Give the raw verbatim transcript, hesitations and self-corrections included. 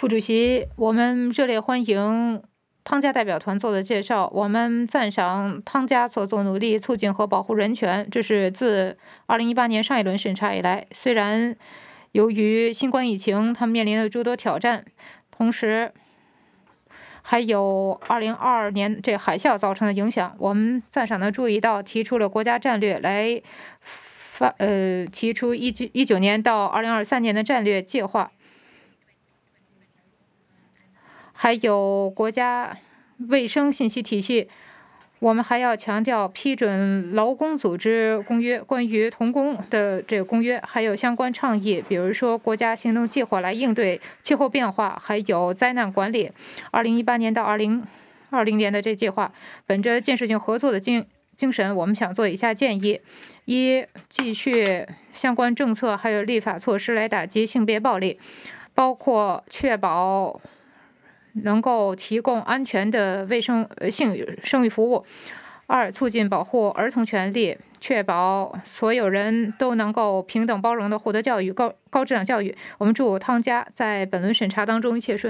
副主席，我们热烈欢迎汤加代表团做的介绍。我们赞赏汤加所做努力促进和保护人权，这是自二零一八年上一轮审查以来，虽然由于新冠疫情，他们面临了诸多挑战，同时还有二零二二年这海啸造成的影响。我们赞赏的注意到，提出了国家战略来发呃提出一九一九年到二零二三年的战略计划。还有国家卫生信息体系，我们还要强调批准劳工组织公约，关于童工的这个公约，还有相关倡议，比如说国家行动计划来应对气候变化，还有灾难管理。二零一八年到二零二零年的这计划，本着建设性合作的精精神，我们想做以下建议：一、继续相关政策还有立法措施来打击性别暴力，包括确保能够提供安全的卫生呃性生育服务。二、促进保护儿童权利，确保所有人都能够平等包容的获得教育，高高质量教育。我们祝汤加在本轮审查当中一切顺利。